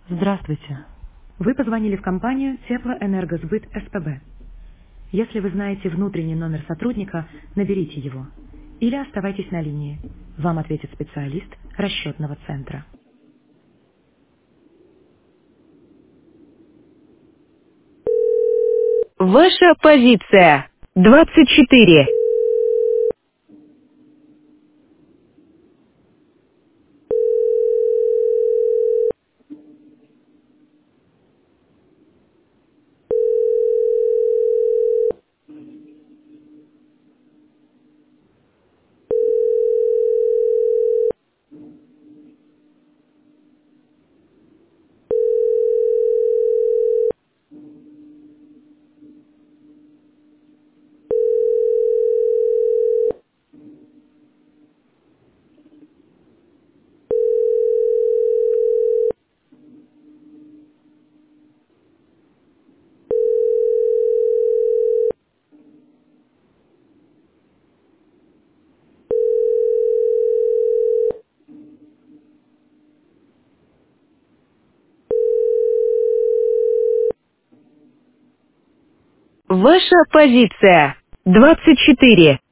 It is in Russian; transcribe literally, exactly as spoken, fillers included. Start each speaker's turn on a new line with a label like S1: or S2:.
S1: Здравствуйте. Вы позвонили в компанию Теплоэнергосбыт СПБ. Если вы знаете внутренний номер сотрудника, наберите его. Или оставайтесь на линии. Вам ответит специалист расчетного центра.
S2: Ваша позиция. двадцать четыре. Ваша позиция. двадцать четыре.